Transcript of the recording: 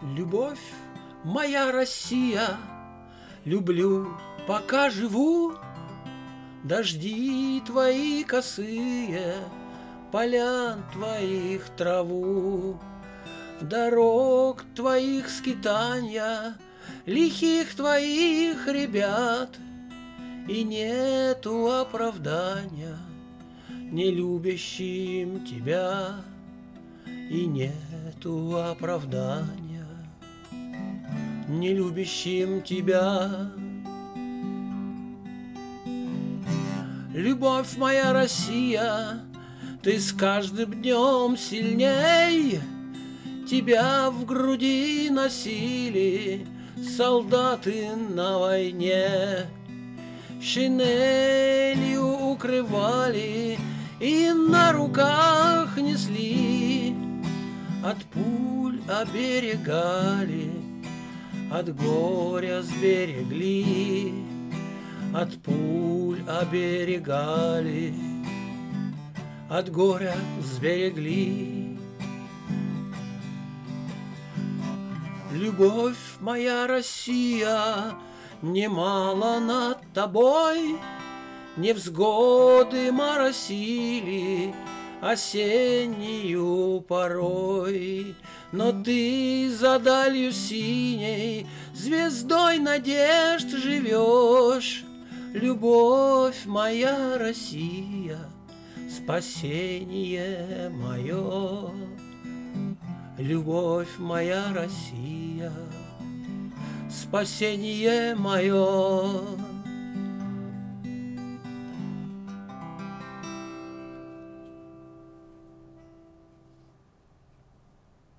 Любовь моя Россия, люблю, пока живу. Дожди твои косые, полян твоих траву, дорог твоих скитанья, лихих твоих ребят. И нету оправдания не любящим тебя, и нету оправдания не любящим тебя. Любовь моя Россия, ты с каждым днем сильней. Тебя в груди носили солдаты на войне, шинелью укрывали и на руках несли, от пуль оберегали, от горя сберегли, от пуль оберегали, от горя сберегли. Любовь моя Россия, немало над тобой невзгоды моросили осеннюю порой, но ты за далью синей звездой надежд живешь. Любовь моя Россия, спасение мое. Любовь моя Россия, спасение мое.